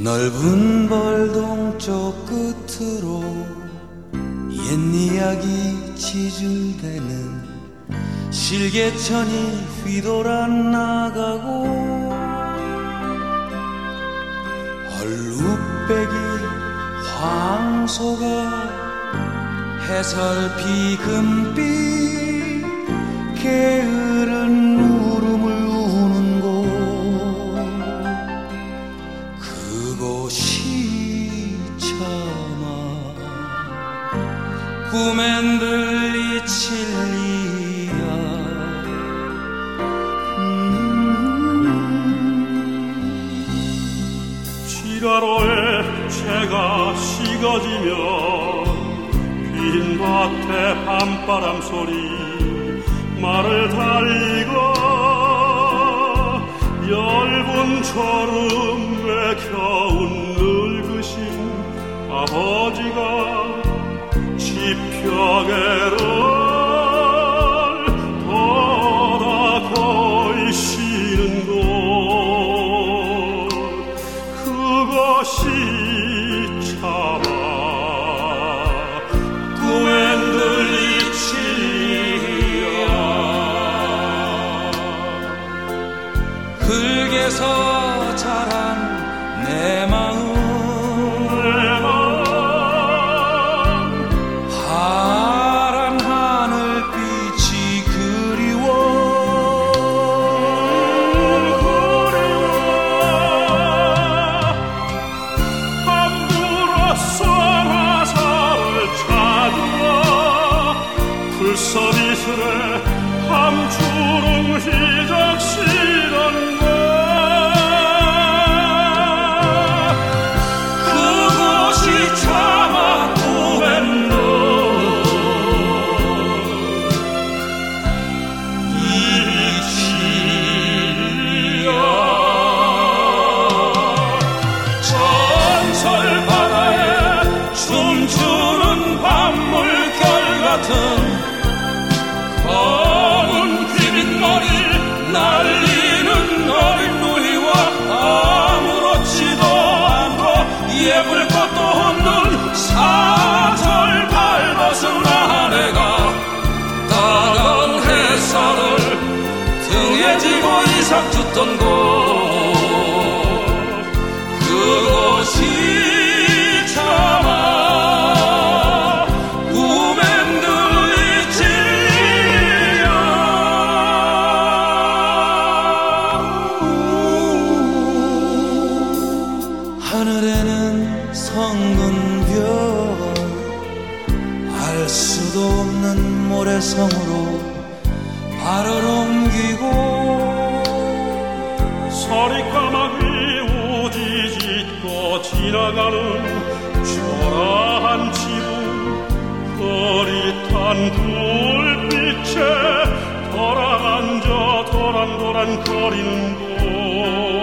넓은 벌동 쪽 끝으로 옛 이야기 지줄대는 실개천이 휘돌아 나가고 얼룩배기 황소가 해설피 금빛 게으른 울음을 우는 곳 그곳이 차마 꿈엔 들리칠 리야. 지가로에 채가 식어지면 빈 밭에 밤바람 소리 말을 달리고 엷은 졸음에 겨운 늙으신 아버지가 지펴개를 걷어 거이시는 곳 그것이 차마 꿈엔 들리치리야. 흙에서 자란 내 마음 파란 하늘빛이 그리워 함부로써 화살을 찾으러 불서비스레 함주름 휘적시던 것 그곳이 차마 꿈엔도 이치리야. 전설 바다에 춤추는 밤물결 같은 검은 휘빗머리 날리는 어린 누이와 아무렇지도 않고 예쁠 것도 없는 사절 밟아서 아내가 따가운 햇살을 등에 지고 이삭 줬던 곳 그것이 차마 꿈엔 들리치리야. 하늘에는 성근 별 알 수도 없는 모래성으로 발을 옮기고 서리까마귀 우지짓고 지나가는 초라한 지붕 흐릿한 불빛에 돌아앉아 도란도란 거리는 곳